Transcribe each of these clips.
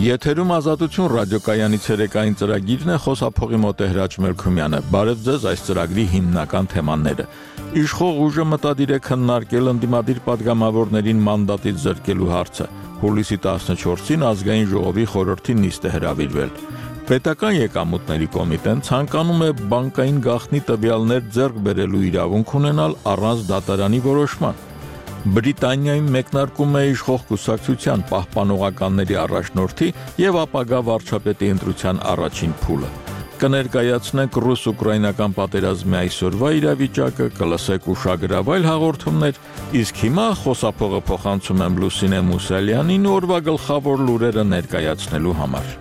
Եթերում ազատություն ռադիոկայանի ցերեկային ծրագիրն է, խոսափողի մոտ է Հրաչ Մելքումյանը։ Բարև ձեզ, այս ծրագրի հիմնական թեմաները։ Իշխող ուժը մտադիր է քննարկել ընդդիմադիր պատգամավորներին մանդատից զրկելու հարցը։ Հուլիսի 14-ին ազգային ժողովի խորհրդի նիստ է հրավիրվել։ Պետական եկամուտների կոմիտեն ցանկանում է բանկային գաղտնի տվյալներ ձեռք բերելու իրավունք ունենալ առանց դատարանի որոշման։ Բրիտանիայում մեկնարկում է իշխող կուսակցության պահպանողականների առաջնորդի եւ ապագա վարչապետի ընտրության առաջին փուլը։ Կներկայացնենք ռուս-ուկրաինական պատերազմի այսօրվա իրավիճակը, կլսեք ուշագրավայր հաղորդումներ, իսկ հիմա խոսափողը փոխանցում եմ Լուսինե Մուսալյանին օրվա գլխավոր լուրերը ներկայացնելու համար։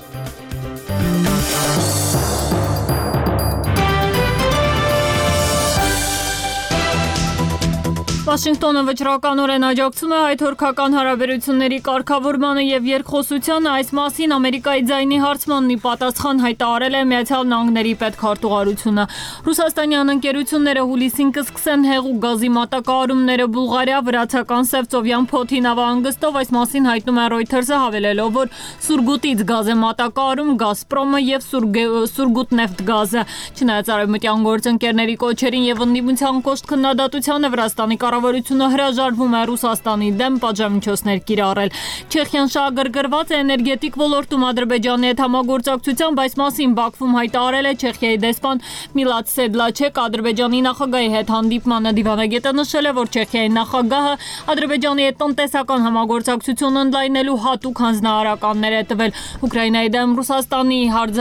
Վաշինգտոնը վճռականորեն աջակցում է հայ-թուրքական հարաբերությունների կարգավորմանը եւ երկխոսությանը, այս մասին Ամերիկայի ձայնի հարցմանն ի պատասխան հայտարարել է Միացյալ Նահանգների պետքարտուղարությունը։ Ռուսաստանյան ընկերությունները հուլիսին կսկսեն հեղուկ գազի մատակարարումները Բուլղարիա, վրացական Սևծովյան Փոթի նավահանգստով, այս մասին հայտնում է Reuters-ը, հավելելով, որ Սուրգուտից գազ է մատակարարում Գազպրոմը եւ Սուրգուտնեֆտգազը։ Չնայած արևմտյան գործընկերների կոչերին եւ ընդդիմության կոշտ քննադատությանը Վրաստանի կառավարությունը հրաժարվում է Ռուսաստանի դեմ պատժամիջոցներ կիրառել։ Չեխիան շահագրգռված է էներգետիկ ոլորտում Ադրբեջանի հետ համագործակցությամբ, այս մասին Բաքվում հայտարարել է Չեխիայի դեսպան Միլադ Սեդլաչեկ Ադրբեջանի նախագահի հետ հանդիպմանը։ Դիվանագետը նշել է, որ Չեխիայի նախագահը Ադրբեջանի հետ տնտեսական համագործակցություն ընդլայնելու հատուկ հանձնարարականներ է տվել։ Ուկրաինայի դեմ Ռուսաստանի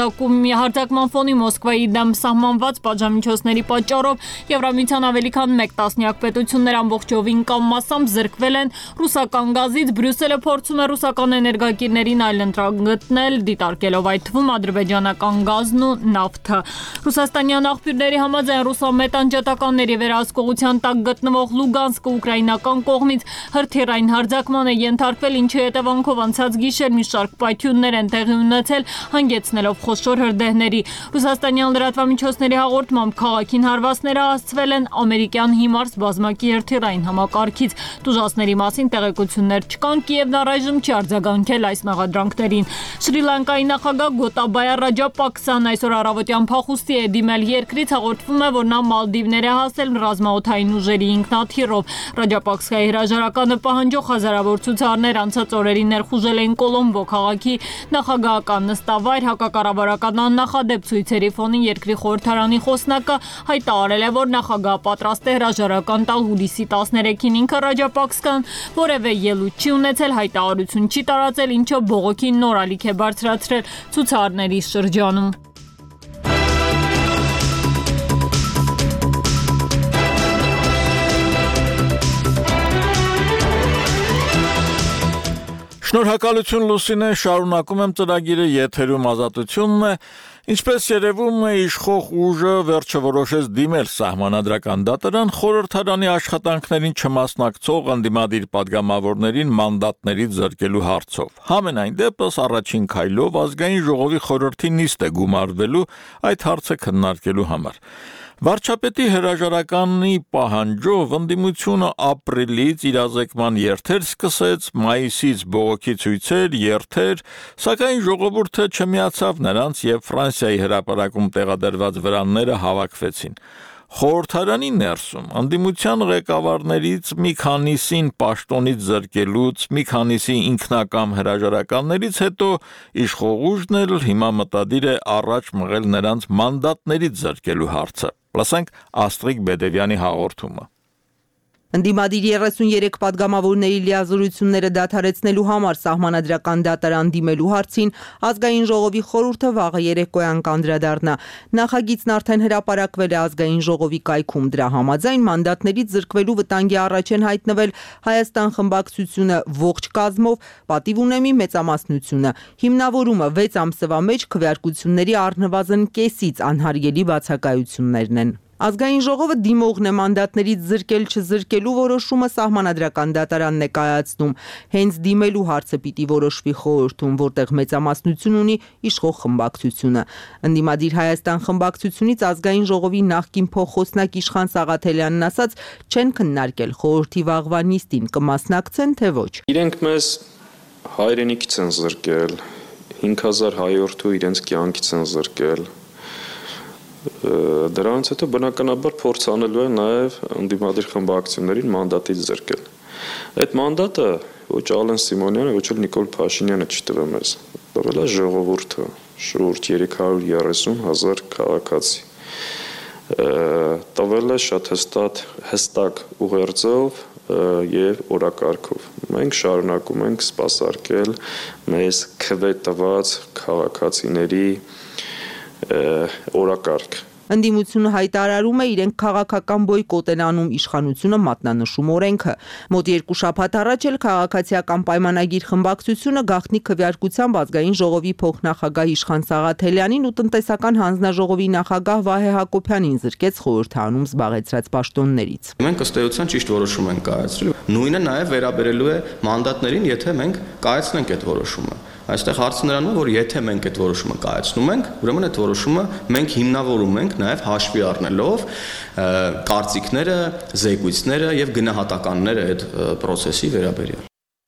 հարձակման ֆոնի Մոսկվայի դեմ սահմանված պատժամիջոցների պատճառով Եվրամիության ավելի քան 1 տասնյակ պետություններ ամբողջովին կամ մասամբ զրկվել են ռուսական գազից։ Բրյուսելը փորձում է ռուսական էներգակիրներին այլընտրանք գտնել, դիտարկելով այդ թվում ադրբեջանական գազն ու նավթը։ Ռուսաստանյան աղբյուրների համաձայն ռուսամետ անջատականների վերահսկողության տակ գտնվող Լուգանսկը ուկրաինական կողմից հրթիռային հարձակման է ենթարկվել, ինչի հետևանքով անցած գիշեր մի շարք պայթյուններ են տեղի ունեցել, հանգեցնելով խոշոր հրդեհների։ Ռուսաստանյան լրատվամիջոցների հաղորդմամբ քաղաքին հարվածները հասցվել են ամերիկյան HIMARS բազմակի հրթիռային համակարգից։ Տուժածների մասին տեղեկություններ չկան, Կիևն առայժմ չի արձագանքել այս մեղադրանքներին։ Շրի Լանկայի նախագահ Գոտաբայա Ռաջապաքսան այսօր առավոտյան փախուստի է դիմել երկրից, հաղորդվում է, որ նա Մալդիվներ է հասել ռազմաօդային ուժերի ինքնաթիռով։ Ռաջապաքսայի հրաժարականը պահանջող հազարավոր ցուցարներ անցած օրերին ներխուժել էին Կոլոմբո քաղաքի նախագահական նստավայր, հակակառավարական աննախադեպ ցույցերի ֆոնին երկրի խորհրդարանի խոսնակը հայտարարել է, որ նախագահը պատրաստ է հրաժարական տալ հուլիսի 13-ին։ Ինքը Ռաջապաքսան որևէ ելույթ չի ունեցել, հայտարարություն չի տարածել, ինչը բողոքի նոր ալիք է բարձրացրել ցուցարների շրջանում։ Շնորհակալություն Լուսինե, շարունակում եմ ծրագիրը, եթերում ազատությունն է։ Ինչպես երևում է, իշխող ուժը վերջը որոշեց դիմել սահմանադրական դատարան խորհրդարանի աշխատանքներին չմասնակցող ընդդիմադիր պատգամավորներին մանդատներից զրկելու հարցով։ Համենայն դեպս առաջին քայլով ազգային ժողովի խորհրդի նիստ է գումարվելու այդ հարցը քննարկելու համար։ Վարչապետի հրաժարականի պահանջով ընդդիմությունը ապրիլից իրազեկման երթեր սկսեց, մայիսից բողոքի ցույցեր, երթեր, սակայն ժողովուրդը չմիացավ նրանց եւ Ֆրանսիայի հրապարակում տեղադրված վրանները հավաքվեցին։ Խորհրդարանի ներսում ընդդիմության ղեկավարներից մի քանիսին պաշտոնից զրկելուց, մի քանիսի ինքնակամ հրաժարականներից հետո իշխող ուժն էլ հիմա մտադիր է առաջ մղել նրանց մանդատներից զրկելու հարցը։ Լսենք Աստրիկ Բեդևյանի հաղորդումը։ Ընդդիմադիր 33 պատգամավորների լիազորությունները դադարեցնելու համար սահմանադրական դատարան դիմելու հարցին ազգային ժողովի խորհուրդը վաղը երեկոյան կանդրադառնա։ Նախագիծն արդեն հրապարակվել է ազգային ժողովի կայքում, դրա համաձայն մանդատներից զրկվելու վտանգի առաջ են հայտնվել Հայաստան խմբակցությունը ողջ կազմով, պատիվ ունեմի մեծամասնությունը։ Հիմնավորումը 6 ամսվա մեջ քվեարկությունների առնվազն կեսից անհարգելի բացակայություններն են։ Ազգային ժողովը դիմողն է մանդատներից զրկել-չզրկելու որոշումը սահմանադրական դատարանն է կայացնում։ Հենց դիմելու հարցը պիտի որոշվի խորհրդում, որտեղ մեծամասնություն ունի իշխող խմբակցությունը։ Ընդդիմադիր Հայաստան խմբակցությունից ազգային ժողովի նախկին փոխխոսնակ Իշխան Սաղաթելյանն ասաց, չեն քննարկել խորհրդի վաղվա նիստին կմասնակցեն, թե ոչ։ Իրենք մեզ հայրենիքից են զրկել, 5000 հայորդու իրենց կյանքից են զրկել։ Դրանից հետո բնականաբար փորձանելու է նաև ընդդիմադիր խմբակցություններին մանդատից զրկել։ Այդ մանդատը ոչ Ալեն Սիմոնյանը, ոչ էլ Նիկոլ Փաշինյանը չտվել մեզ, տվել է ժողովուրդը, շուրջ 330,000 քաղաքացի։ Տվել է շատ հստակ ուղերձով եւ օրակարգով։ Մենք շարունակում ենք սպասարկել մեզ քվե տված քաղաքացիների օրակարգ։ Ընդդիմությունը հայտարարում է իրենք քաղաքական բոյկոտ են անում, իշխանությունը մատնանշում օրենքը։ Մոտ 2 շաբաթ առաջ էլ քաղաքացիական պայմանագիր խմբակցությունը գաղտնի քվեարկությամբ ազգային ժողովի փոխնախագահ Իշխան Սաղաթելյանին ու տնտեսական հանձնաժողովի նախագահ Վահե Հակոբյանին զրկեց խորհրդանում զբաղեցրած պաշտոններից։ Մենք ըստ էության ճիշտ որոշում ենք կայացրել։ Նույնը նաև վերաբերելու է մանդատներին, եթե մենք կայացնենք այդ որոշումը։ Այստեղ հարցը նրանում է, որ եթե մենք այդ որոշումը կայացնում ենք, ուրեմն այդ որոշումը մենք հիմնավորում ենք նաև հաշվի առնելով կարծիքները, զեկույցները եւ գնահատականները այդ process-ի վերաբերյալ։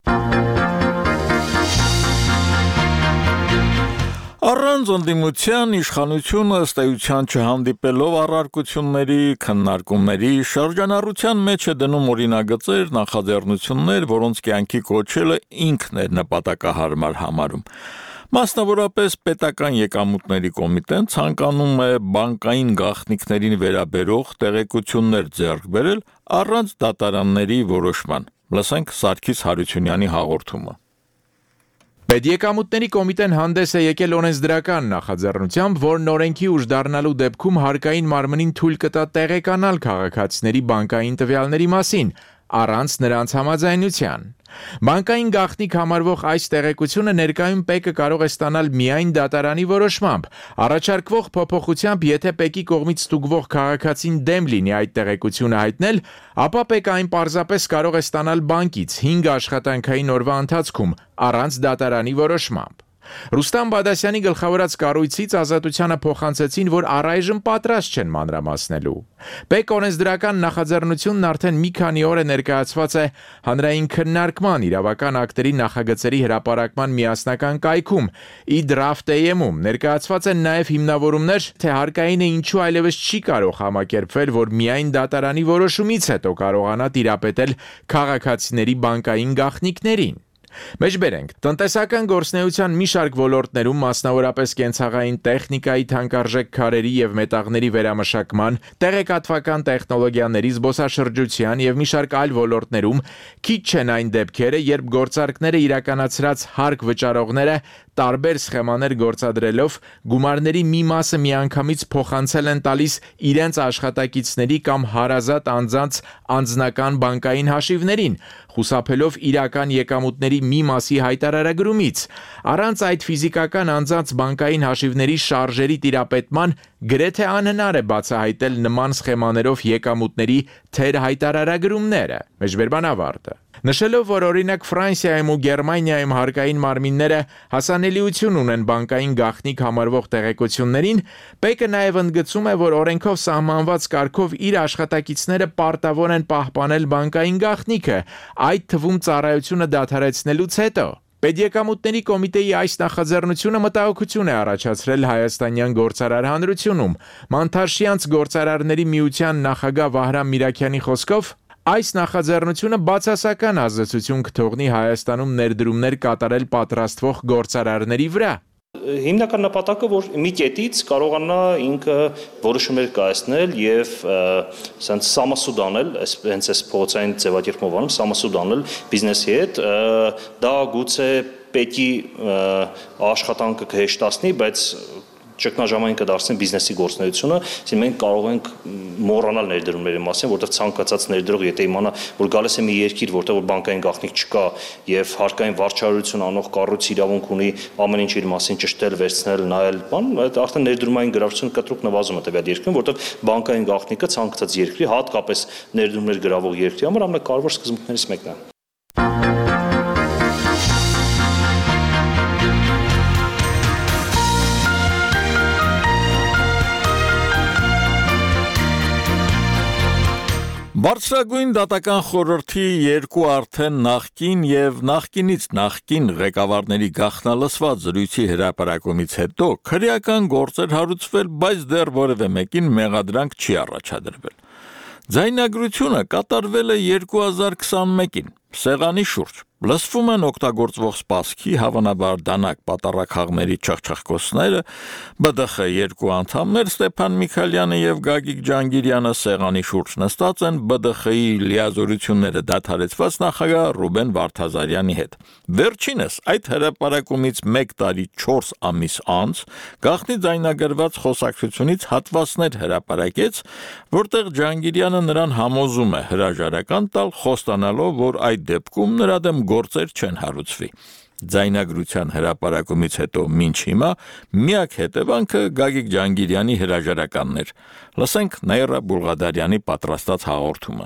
Առանց ընդդիմության իշխանությունը ըստ էության չհանդիպելով առարկությունների, քննարկումների շրջանառության մեջ է դնում օրինագծեր, նախաձեռնություններ, որոնց կյանքի կոչելը ինքն է նպատակահարմար համարում։ Մասնավորապես պետական եկամուտների կոմիտեն ցանկանում է բանկային գաղտնիքներին վերաբերող տեղեկություններ ձեռք բերել առանց դատարանների որոշման։ Լսենք Սարգիս Հարությունյանի հաղորդումը։ Պետեկամուտների կոմիտեն հանդես է եկել օրենսդրական նախաձեռնությամբ, որն օրենքի ուժ դառնալու դեպքում հարկային մարմնին թույլ կտա տեղեկանալ քաղաքացիների բանկային տվյալների մասին, առանց նրանց համաձայնության։ Բանկային գաղտնիք համարվող այս տեղեկությունը ներկայում ՊԵԿ-ը կարող է ստանալ միայն դատարանի որոշմամբ։ Առաջարկվող փոփոխությամբ, եթե ՊԵԿ-ի կողմից ստուգվող քաղաքացին դեմ լինի այդ տեղեկությունը հայտնել, ապա ՊԵԿ-ը այն պարզապես կարող է ստանալ բանկից 5 աշխատանքային օրվա ընթացքում, առանց դատարանի որոշմամբ։ Ռուստամ Բադասյանի գլխավորած կառույցից Ազատությանը փոխանցեցին, որ առայժմ պատրաստ չեն մանրամասնելու։ ՊԵԿ օրենսդրական նախաձեռնությունն արդեն մի քանի օր է ներկայացված է հանրային քննարկման իրավական ակտերի նախագծերի հրապարակման միասնական կայքում՝ Draft.am-ում ներկայացված են նաև հիմնավորումներ, թե հարկայինը ինչու այլևս չի կարող համակերպվել, որ միայն դատարանի որոշումից հետո կարողանա տիրապետել քաղաքացիների բանկային գաղտնիքներին։ Մեջբերենք, տնտեսական գործունեության մի շարք ոլորտներում, մասնավորապես կենցաղային տեխնիկայի թանկարժեք քարերի եւ մետաղների վերամշակման, տեղեկատվական տեխնոլոգիաների, զբոսաշրջության եւ մի շարք այլ ոլորտներում քիչ չեն այն դեպքերը, երբ գործարքները իրականացրած հարկ վճարողները տարբեր սխեմաներ գործադրելով գումարների մի մասը միանգամից փոխանցել են տալիս իրենց աշխատակիցների կամ հարազատ անձանց անձնական բանկային հաշիվներին, խուսափելով իրական եկամուտների մի մասի հայտարարագրումից։ Առանց այդ ֆիզիկական անձանց բանկային հաշիվների շարժերի տիրապետման գրեթե անհնար է բացահայտել նման սխեմաներով եկամուտների թեր հայտարարագրումները։ Մեջբերման ավարտը։ Նշելով, որ օրինակ Ֆրանսիայում ու Գերմանիայում հարկային մարմինները հասանելիություն ունեն բանկային գաղտնիք համարվող տեղեկություններին, ՊԵԿ-ը նաև ընդգծում է, որ օրենքով սահմանված կարգով իր աշխատակիցները պարտավոր են պահպանել բանկային գաղտնիքը, այդ թվում ծառայությունը դադարեցնելուց հետո։ Պետեկամուտների կոմիտեի այս նախաձեռնությունը մտահոգություն է առաջացրել հայաստանյան գործարար հանրությունում։ Մանթարշյանց գործարարների միության նախագահ Վահրամ Միրաքյանի խոսքով այս նախաձեռնությունը բացասական ազդեցություն կթողնի Հայաստանում ներդրումներ կատարել պատրաստվող գործարարների վրա։ Հիմնական նպատակը, որ մի կետից կարողանա ինքը որոշումներ կայացնել եւ ասենց սամասուդ անել, հենց այս փողոցային ձևակերպով անում, սամասուդ անել բիզնեսի հետ, դա գուցե ՊԵԿ-ի աշխատանքը կհեշտացնի, բայց ճգնաժամային կդարձնի բիզնեսի գործունեությունը, այսինքն մենք կարող ենք մոռանալ ներդրումների մասին, որտեղ ցանկացած ներդրող եթե իմանա, որ գալիս է մի երկիր, որտեղ որ բանկային գաղտնիք չկա եւ հարկային վարչարություն անող կառույցը իրավունք ունի ամեն ինչ իր մասին ճշտել, վերցնել, նայել, բան, այդ արդեն ներդրումային գրավչությունը կտրուկ նվազում է տվյալ երկրում, որտեղ բանկային գաղտնիքը ցանկացած երկրի, հատկապես ներդրումներ գրավող երկրի համար ամենակարևոր սկզբունքներից մեկն է։ Բարձրագույն դատական խորհրդի երկու արդեն նախկին եւ նախկինից նախկին ղեկավարների գաղտնալսված զրույցի հրապարակումից հետո քրեական գործեր հարուցվել, բայց դեռ որևէ մեկին մեղադրանք չի առաջադրվել։ Ձայնագրությունը կատարվել է 2021-ին, սեղանի շուրջ։ Լսվում են օգտագործվող սպասքի, հավանաբար դանակ պատառաքաղների չխչխկոցները, ԲԴԽ երկու անդամներ Ստեփան Միքայելյանը եւ Գագիկ Ջանգիրյանը սեղանի շուրջ նստած են ԲԴԽ-ի լիազորությունները դադարեցված նախագահ Ռուբեն Վարդազարյանի հետ։ Վերջինս այդ հրապարակումից 1 տարի 4 ամիս անց գաղտնի ձայնագրված խոսակցությունից հատվածներ հրապարակեց, որտեղ Ջանգիրյանը նրան համոզում է հրաժարական տալ, խոստանալով, որ այդ դեպքում նրա դեմ գործեր չեն հարուցվի։ Ձայնագրության հրապարակումից հետո մինչ հիմա միակ հետևանքը Գագիկ Ջանգիրյանի հրաժարականն էր։ Լսենք Նաիրա Բուլղադարյանի պատրաստած հաղորդումը։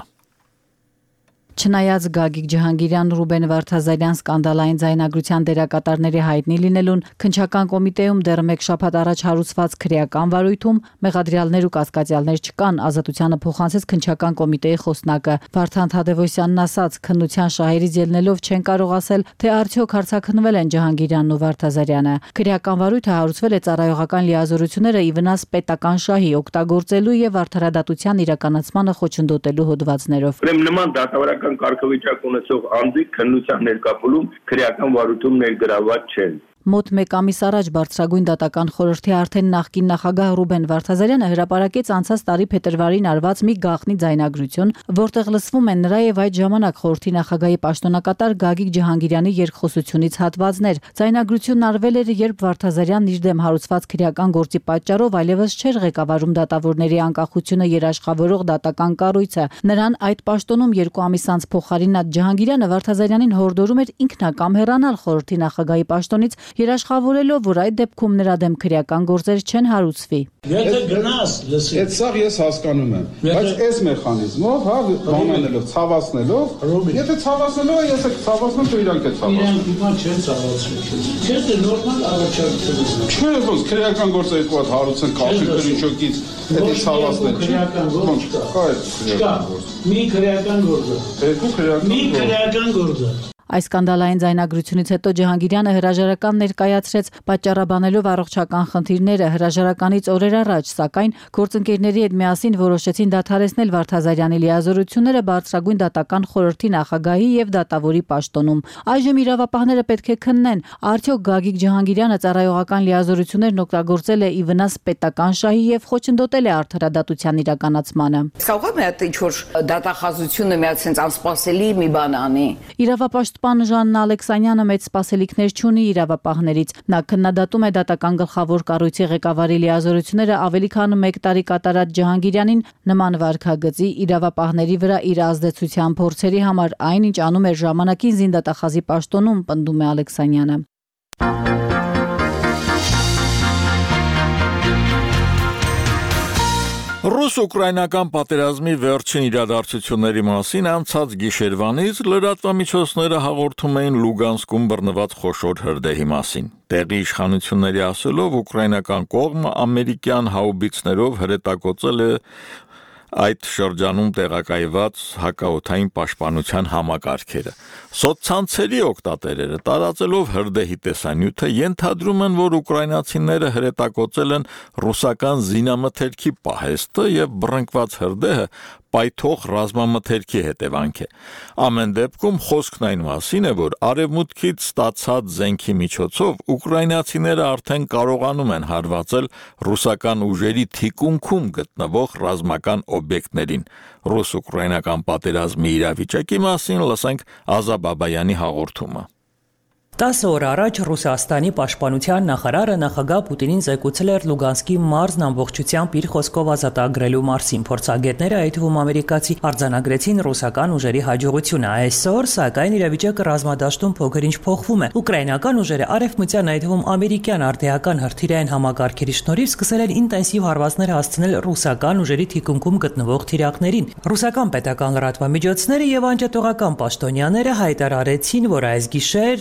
Չնայած Գագիկ Ջհանգիրյան Ռուբեն Վարդազարյան սկանդալային ձայնագրության դերակատարների հայտնի լինելուն, քննչական կոմիտեում դեռ 1 շաբաթ առաջ հարուցված քրեական վարույթում մեղադրյալներ ու կասկածյալներ չկան, ազատությանը փոխանցեց քննչական կոմիտեի խոսնակը Վարդան Թադևոսյանն ասաց, քննության շահերից ելնելով չեն կարող ասել, թե արդյոք հարցաքննվել են Ջհանգիրյանն ու Վարդազարյանը։ Քրեական վարույթը հարուցվել է ծառայողական լիազորությունները ի վնաս պետական շահի օգտագործելու եւ արդարադատության իրականացմանը խոչընդոտելու հոդվածներով։ Նման դատավարական կարգավիճակ ունեցող անձիկ քննության ներկայացում քրեական վարույթում ներգրավված չեն։ Մոտ 1 ամիս առաջ Բարձրագույն դատական խորհրդի արդեն նախկին նախագահ Ռուբեն Վարդազարյանը հրապարակեց անցած տարի փետրվարին արված մի գաղտնի ձայնագրություն, որտեղ լսվում են նրա եւ այդ ժամանակ խորհրդի նախագահի պաշտոնակատար Գագիկ Ջհանգիրյանի երկխոսությունից հատվածներ։ Ձայնագրությունն արվել էր, երբ Վարդազարյանն իր դեմ հարուցված քրեական գործի պատճառով այլևս չէր ղեկավարում դատավորների անկախությունը երաշխավորող դատական կառույցը։ Նրան այդ պաշտոնում 2 ամիս անց փոխարինած Ջհանգիրյանը Վարդազարյանին հորդորում էր ինքնակամ հեռանալ խորհրդի նախագահի պաշտոնից, երաշխավորելով, որ այդ դեպքում նրա դեմ քրեական գործեր չեն հարուցվի։ Եթե գնաս, լսի։ Այդ սա ես հասկանում եմ, բայց այս մեխանիզմով, հա, բանանելով, ցավացնելով, եթե ցավացնելով է, ես ցավացնում, դու իրանք է ցավացնում։ Իրանք հիմա չեն ցավացնում։ Չէ՞, դե նորմալ առաջարկություն է։ Չէ, ոնց քրեական գործը երկու հատ հարուցեն կապի քրինչոկից, դա ցավացնել չի։ Քրեական գործ կա։ Մի քրեական գործը։ Երկու քրեական գործը։ Մի քրեական գործը։ Այս սկանդալային ձայնագրությունից հետո Ջհանգիրյանը հրաժարական ներկայացրեց, պատճառաբանելով առողջական խնդիրները հրաժարականից օրեր առաջ, սակայն գործընկերների հետ միասին որոշեցին դադարեցնել Վարդազարյանի լիազորությունները Բարձրագույն դատական խորհրդի նախագահի եւ դատավորի պաշտոնում։ Այժմ իրավապահները պետք է քննեն, արդյոք Գագիկ Ջհանգիրյանը ծառայողական լիազորություններն օգտագործել է ի վնաս պետական շահի եւ խոչընդոտել է արդարադատության իրականացմանը։ Կարող է ինչ-որ դատախազությունը մի հատ sense անսպասելի մի բան անի։ Պաշտպան Ժաննա Ալեքսանյանը մեծ սպասելիքներ չունի իրավապահներից։ Նա քննադատում է դատական գլխավոր կառույցի ղեկավարի լիազորությունները ավելի քան 1 տարի կատարած Ջհանգիրյանին նման վարքագծի իրավապահների վրա իր ազդեցության փորձերի համար, այնինչ անում էր ժամանակին զինդատախազի պաշտոնում, պնդում է Ալեքսանյանը։ Ռուս-ուկրաինական պատերազմի վերջին իրադարձությունների մասին անցած գիշերվանից լրատվամիջոցները հաղորդում էին Լուգանսկում բռնված խոշոր հրդեհի մասին։ Տեղի իշխանությունների ասելով ուկրաինական կողմը ամերիկյան հաուբիցներով հրետակոծել է այդ շրջանում տեղակայված հակաօդային պաշտպանության համակարգերը։ Սոցցանցերի օգտատերերը տարածելով հրդեհի տեսանյութը ենթադրում են, որ ուկրաինացիները հրետակոծել են ռուսական զինամթերքի պահեստը եւ բռնկված հրդեհը պայթող ռազմամթերքի հետևանք է։ Ամեն դեպքում խոսքն այն մասին է, որ արևմուտքից ստացած զենքի միջոցով ուկրաինացիները արդեն կարողանում են հարվածել ռուսական ուժերի թիկունքում գտնվող ռազմական օբյեկտներին։ Ռուս-ուկրաինական պատերազմի իրավիճակի մասին լսենք Ազա Բաբայանի հաղորդումը։ 10 օր առաջ Ռուսաստանի պաշտպանության նախարարը նախագահ Պուտինին զեկուցել էր Լուգանսկի մարզն ամբողջությամբ իր խոսքով ազատագրելու մասին։ Փորձագետները, այդ թվում ամերիկացի, արձանագրեցին ռուսական ուժերի հաջողությունը։ Այսօր, սակայն, իրավիճակը ռազմադաշտում փոքր-ինչ փոխվում է։ Ուկրաինական ուժերը արևմտյան, այդ թվում ամերիկյան արդիական հրթիռային համակարգերի շնորհիվ սկսել են ինտենսիվ հարվածներ հասցնել ռուսական ուժերի թիկունքում գտնվող թիրախներին։ Ռուսական պետական լրատվամիջոցները եւ անջատողական պաշտոնյաները հայտարարեցին, որ այս գիշեր Լուգանսկ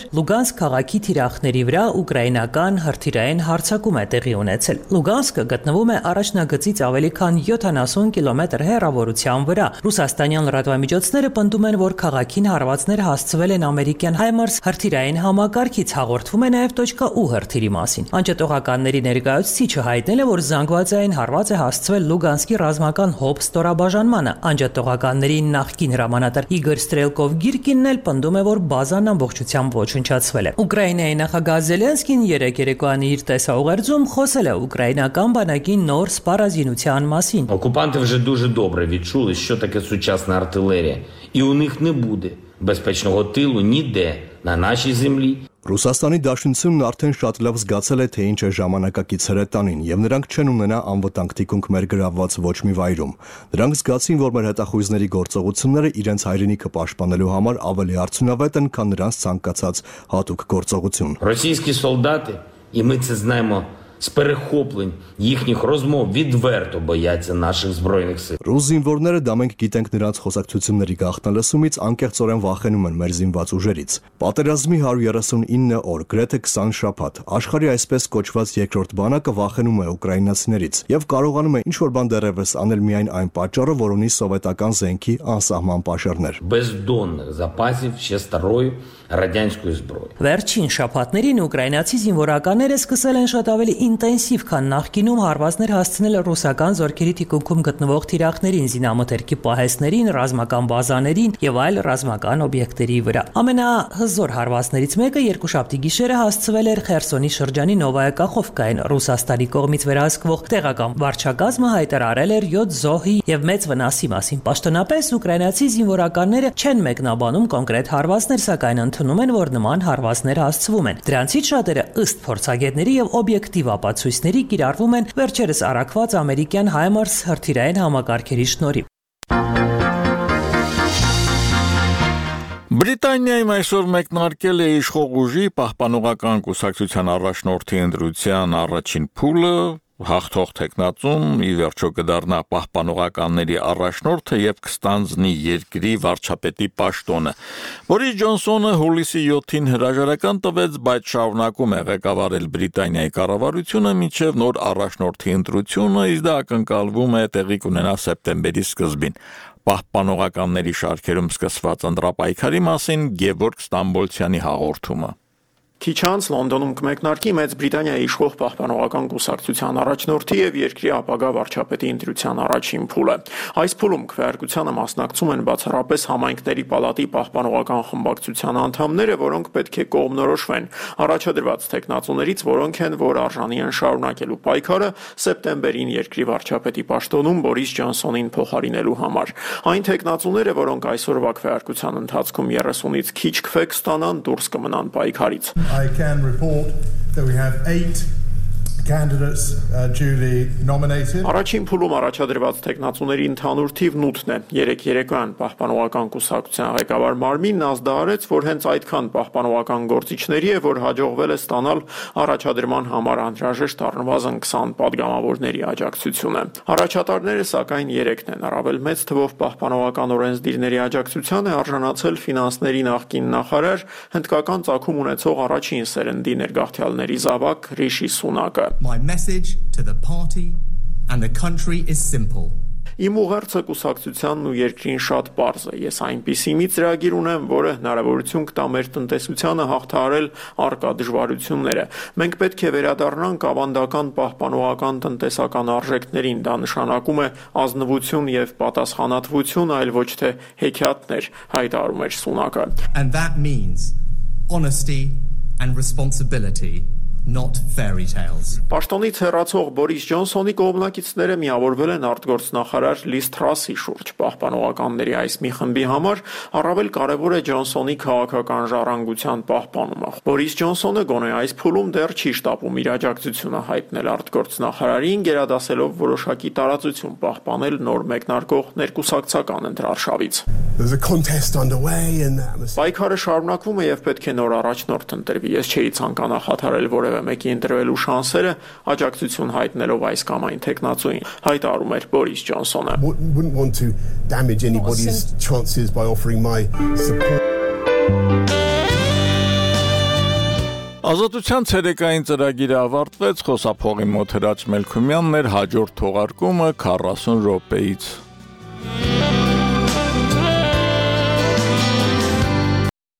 Լուգանսկ քաղաքի թիրախների վրա ուկրաինական հրթիռային հարձակում է տեղի ունեցել։ Լուգանսկը գտնվում է առաջնագծից ավելի քան 70 կիլոմետր հեռավորության վրա։ Ռուսաստանյան լրատվամիջոցները պնդում են, որ քաղաքին հարվածներ հասցվել են ամերիկյան HIMARS հրթիռային համակարգից, հաղորդվում է նաև .U հրթիռի մասին։ Անջատողականների ներկայացուցիչը հայտնել է, որ զանգվածային հարված է հասցվել Լուգանսկի ռազմական հոբ ստորաբաժանմանը։ Անջատողականների նախկին հրամանատար Իգոր Ստրելկով Գիրկինն էլ պնդում է, որ բազան ամբողջությամբ ոչնչացվել է։ Ուկրաինայի նախագահ Զելենսկին երեկ երեկոյան իր տեսաուղերձում խոսել է ուկրաինական բանակի նոր սպառազինության մասին։ Окупанти вже дуже добре відчули, що таке сучасна артилерія, і у них не буде безпечного тилу ніде на нашій землі. Ռուսաստանի Դաշնությունն արդեն շատ լավ զգացել է, թե ինչ է ժամանակակից հրետանին, եւ նրանք չեն ունենա անվտանգ թիկունք մեր գրավված ոչ մի վայրում։ Նրանք զգացին, որ մեր հետախույզների գործողությունները իրենց հայրենիքը պաշտպանելու համար ավելի արդյունավետ են, քան նրանց ցանկացած հատուկ գործողություն։ Російські солдати, і ми це знаємо з перехоплень їхніх розмов, відверто бояться наших збройних сил. Ռուս զինվորները դա մենք գիտենք նրանց խոսակցությունների գաղտնալսումից անկեղծորեն վախենում են մեր զինված ուժերից։ Պատերազմի 139 օր, գրեթե 20 շաբաթ, աշխարհի այսպես կոչված երկրորդ բանակը вախենում է ուկրաինացիներից եւ կարողանում է ինչ-որ բան դեռևս անել միայն այն պատճառով, որ ունի սովետական զենքի անսահման պաշարներ։ Бездонних запасів ще старої радянської зброї. Վերջին շաբաթներին ուկրաինացի զինվորականները սկսել են շատ ավելի ինտենսիվ, քան նախկինում հարվածներ հասցնել ռուսական զորքերի թիկունքում գտնվող թիրախներին, զինամթերքի պահեստներին, ռազմական բազաներին եւ այլ ռազմական օբյեկտերի վրա։ Ամենահզոր հարվածներից մեկը երկուշաբթի գիշերը հասցվել էր Խերսոնի շրջանի Նովայա Կախովկային։ Ռուսաստանի կողմից վերահսկվող տեղական վարչակազմը հայտարարել էր 7 զոհի եւ մեծ վնասի մասին։ Պաշտոնապես ուկրաինացի զինվորականները չեն մեկնաբանում կոնկրետ հարվածներ, սակայն ընդունում են, որ նման հարվածներ հասցվում են։ Դրանցից շատերը ըստ փորձագետների եւ օբյեկտիվ ապացույցների կիրառվում են վերջերս առաքված ամերիկյան HIMARS հրթիռային համակարգերի շնորհիվ։ Բրիտանիայում այսօր մեկնարկել է իշխող ուժի պահպանողական կուսակցության առաջնորդի ընտրության առաջին փուլը, հաղթող տեխնացում ի վերջո կդառնա պահպանողականների առաջնորդը եւ կստանձնի երկրի վարչապետի պաշտոնը։ Բորիս Ջոնսոնը հուլիսի 7-ին հրաժարական տվեց, բայց շարունակում է ղեկավարել Բրիտանիայի կառավարությունը մինչև նոր առաջնորդի ընտրությունը, իսկ դա ակնկալվում է տեղի կունենա սեպտեմբերի սկզբին։ Պահպանողականների շարքերում սկսված ընտրապայքարի մասին Գևորգ Ստամբոլցյանի հաղորդումը։ Քիչ անց Լոնդոնում կմեկնարկի Մեծ Բրիտանիայի իշխող պահպանողական կուսակցության առաջնորդի եւ երկրի ապագա վարչապետի ընտրության առաջին փուլը։ Այս փուլում քվեարկությանը մասնակցում են բացառապես համայնքների պալատի պահպանողական խմբակցության անդամները, որոնք պետք է կողմնորոշվեն առաջադրված տեխնացուներից, որոնք են, որ արժանի են շարունակելու պայքարը սեպտեմբերին երկրի վարչապետի պաշտոնում Բորիս Ջոնսոնին փոխարինելու համար։ Այն տեխնացուները, որոնք այսօրվա քվեարկության ընթացքում 30-ից քիչ քվե կստանան, դուրս կմնան պայքարից։ I can report that we have 8 candidates duly nominated. Առաջին փուլում առաջադրված տեխնացուների ընդհանուր թիվն 8-ն է։ Երեք երեկոյան պահպանողական կուսակցության ղեկավար Մարմինն ազդարարեց, որ հենց այդքան պահպանողական գործիչների է, որ հաջողվել է ստանալ առաջադրման համար անհրաժեշտ առնվազն 20 падգամավորների աջակցությունը։ Առաջատարները սակայն 3-ն են, առավել մեծ թվով պահպանողական օրենսդիրների աջակցության է արժանացել ֆինանսների նախկին նախարար, հնդկական ծագում ունեցող առաջին սերնդի ներգաղթյալների զավակ Ռիշի Սունակը։ My message to the party and the country is simple. Իմ ուղերձը կուսակցությանն ու երկրին շատ պարզ է։ Ես այնպիսի մի ծրագիր ունեմ, որը հնարավորություն կտա մեր տնտեսությանը հաղթահարել առկա դժվարությունները։ Մենք պետք է վերադառնանք ավանդական պահպանողական տնտեսական արժեքներին։ Դա նշանակում է ազնվություն եւ պատասխանատվություն, այլ ոչ թե հեքիաթներ, հայտարարում էր Սունակը։ And that means honesty and responsibility. Not fairy tales. Պաշտոնից հեռացող Բորիս Ջոնսոնի կողմնակիցները միավորվել են արտգործնախարար Լիզ Թրասի շուրջ։ Պահպանողականների այս մի խմբի համար առավել կարևոր է Ջոնսոնի քաղաքական ժառանգության պահպանումը։ Բորիս Ջոնսոնը գոնե այս փուլում դեռ չի շտապում իր աջակցությունը հայտնել արտգործնախարարին, գերադասելով որոշակի տարածություն պահպանել նոր մեկնարկող ներկուսակցական ընտրարշավից։ There's a contest underway and Պայքարը շարունակվում է եւ պետք է նոր առաջնորդ ընտրվի։ Ես չէի ցանկանա խաթարել որևէ մեկի ընտրվելու շանսերը աջակցություն հայտնելով այս կամ այն տեխնացուին, հայտարարում էր Բորիս Ջոնսոնը։ Wouldn't want to damage anybody's chances by offering my support. Ազատության ցերեկային ծրագիրը ավարտվեց, խոսափողի մոտ Հրաչ Մելքումյանն էր, հաջորդ թողարկումը 40 րոպեից։